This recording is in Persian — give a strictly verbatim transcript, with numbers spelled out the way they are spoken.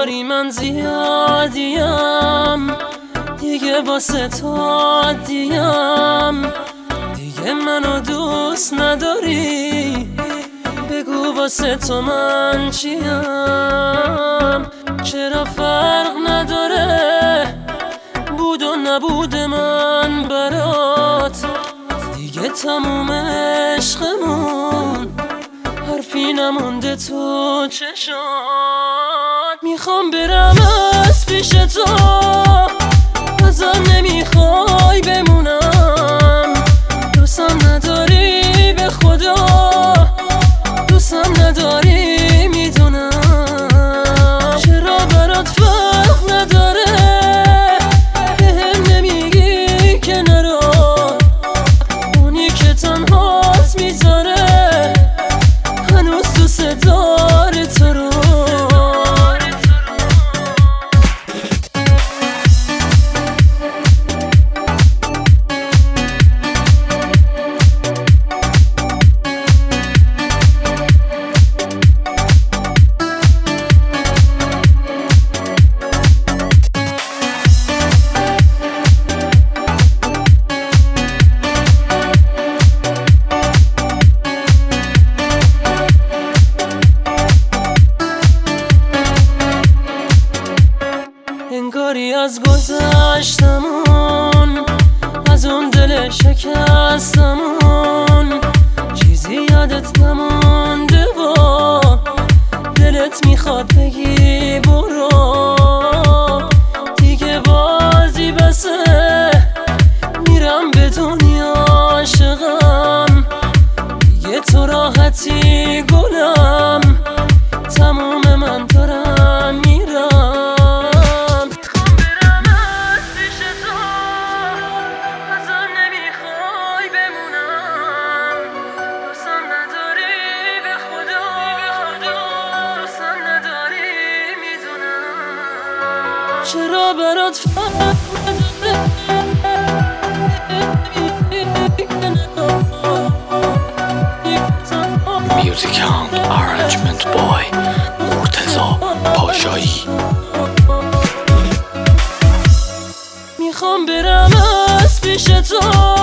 انگاری من زیادیم، دیگه واسه تو دیم، دیگه منو دوست نداری، بگو واسه تو من چیم. چرا فرق نداره بود و نبود من برات، دیگه تموم عشقمون، حرفی نمونده تو چشات. میخوام برم از پیش تو، ازم نمیخوای بمونم، دوستم نداری به خدا، دوستم نداری میدونم. چرا برات فرق نداره بهم نمیگی که نرو، اونی که تنهات میذاره هنوز دوست داره تو رو. انگاری از گذشتمون، از اون دل شکستمون، چیزی یادت نمونده و دلت میخواد بگی برو، دیگه بازی بسه میرم به دنیا عاشقم، دیگه تو راحتی گلم، تموم من دارم میرم. چرا برات فرق Music Hound Arrangement Boy مرتضی پاشایی. میخوام برم از پیش تو،